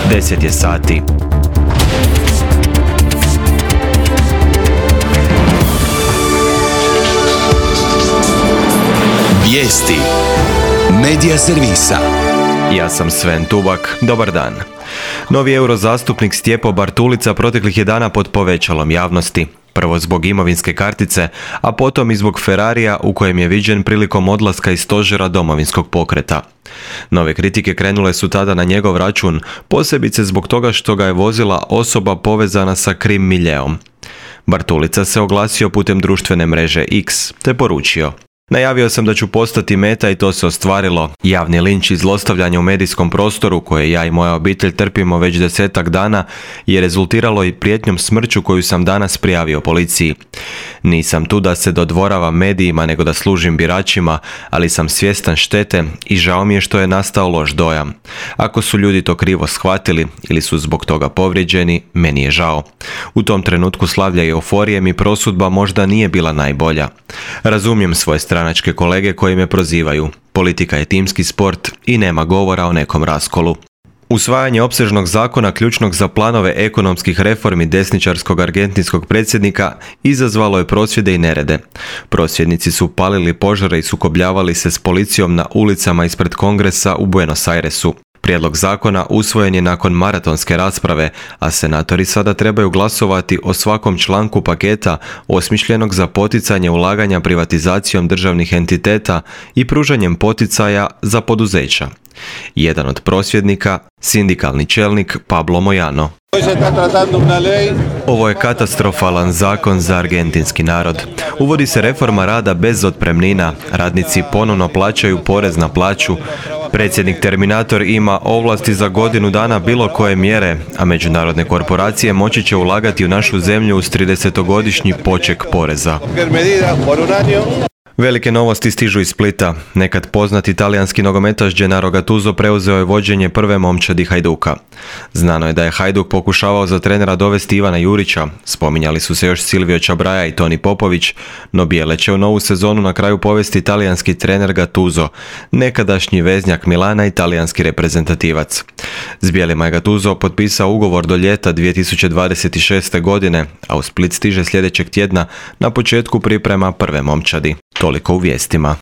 10 je sati. Vijesti Medija servisa. Ja sam Sven Tubak, dobar dan. Novi eurozastupnik Stjepo Bartulica proteklih je dana pod povećalom javnosti. Prvo zbog imovinske kartice, a potom i zbog Ferrarija u kojem je viđen prilikom odlaska iz stožera Domovinskog pokreta. Nove kritike krenule su tada na njegov račun, posebice zbog toga što ga je vozila osoba povezana sa krim miljeom. Bartulica se oglasio putem društvene mreže X, te poručio: "Najavio sam da ću postati meta i to se ostvarilo. Javni linč i zlostavljanje u medijskom prostoru, koje ja i moja obitelj trpimo već 10-ak dana, je rezultiralo i prijetnjom smrću koju sam danas prijavio policiji. Nisam tu da se dodvoravam medijima, nego da služim biračima, ali sam svjestan štete i žao mi je što je nastao loš dojam. Ako su ljudi to krivo shvatili ili su zbog toga povrijeđeni, meni je žao. U tom trenutku slavlja i euforije mi prosudba možda nije bila najbolja. Razumijem svoje stranačke kolege koji me prozivaju. Politika je timski sport i nema govora o nekom raskolu." Usvajanje opsežnog zakona ključnog za planove ekonomskih reformi desničarskog argentinskog predsjednika izazvalo je prosvjede i nerede. Prosvjednici su palili požare i sukobljavali se s policijom na ulicama ispred kongresa u Buenos Airesu. Prijedlog zakona usvojen je nakon maratonske rasprave, a senatori sada trebaju glasovati o svakom članku paketa osmišljenog za poticanje ulaganja privatizacijom državnih entiteta i pružanjem poticaja za poduzeća. Jedan od prosvjednika, sindikalni čelnik Pablo Moyano: "Ovo je katastrofalan zakon za argentinski narod. Uvodi se reforma rada bez otpremnina, radnici ponovno plaćaju porez na plaću, predsjednik Terminator ima ovlasti za godinu dana bilo koje mjere, a međunarodne korporacije moći će ulagati u našu zemlju uz 30-godišnji poček poreza." Velike novosti stižu iz Splita. Nekad poznati talijanski nogometaš Gennaro Gattuso preuzeo je vođenje prve momčadi Hajduka. Znano je da je Hajduk pokušavao za trenera dovesti Ivana Jurića, spominjali su se još Silvio Čabraja i Toni Popović, no bijele će u novu sezonu na kraju povesti talijanski trener Gattuso, nekadašnji veznjak Milana i talijanski reprezentativac. S bijelima je Gattuso potpisao ugovor do ljeta 2026. godine, a u Split stiže sljedećeg tjedna na početku priprema prve momčadi. Toliko u vijestima.